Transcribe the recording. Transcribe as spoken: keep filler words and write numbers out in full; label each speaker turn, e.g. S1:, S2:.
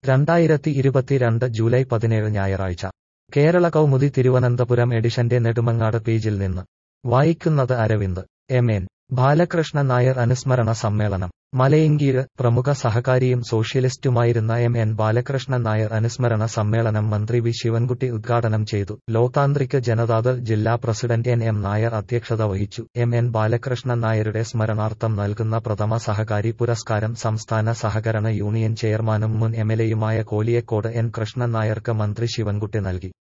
S1: രണ്ടായിരത്തി ഇരുപത്തിരണ്ട് ജൂലൈ പതിനേഴ് ഞായറാഴ്ച കേരള കൗമുദി തിരുവനന്തപുരം എഡിഷന്റെ നെടുമങ്ങാട് പേജിൽ നിന്ന് വായിക്കുന്നത് അരവിന്ദ്. എം എൻ ബാലകൃഷ്ണൻ നായർ അനുസ്മരണ സമ്മേളനം മലയങ്കീഴ്. പ്രമുഖ സഹകാരിയും സോഷ്യലിസ്റ്റുമായിരുന്ന എം എൻ ബാലകൃഷ്ണൻ നായർ അനുസ്മരണ സമ്മേളനം മന്ത്രി വി ശിവൻകുട്ടി ഉദ്ഘാടനം ചെയ്തു. ലോക്താന്ത്രിക് ജനതാദൾ ജില്ലാ പ്രസിഡന്റ് എൻ എം നായർ അധ്യക്ഷത വഹിച്ചു. എം എൻ ബാലകൃഷ്ണൻ നായരുടെ സ്മരണാർത്ഥം നൽകുന്ന പ്രഥമ സഹകാരി പുരസ്കാരം സംസ്ഥാന സഹകരണ യൂണിയൻ ചെയർമാനും മുൻ എംഎൽഎയുമായ കോലിയക്കോട് എൻ കൃഷ്ണൻ നായർക്ക് മന്ത്രി ശിവൻകുട്ടി നൽകി.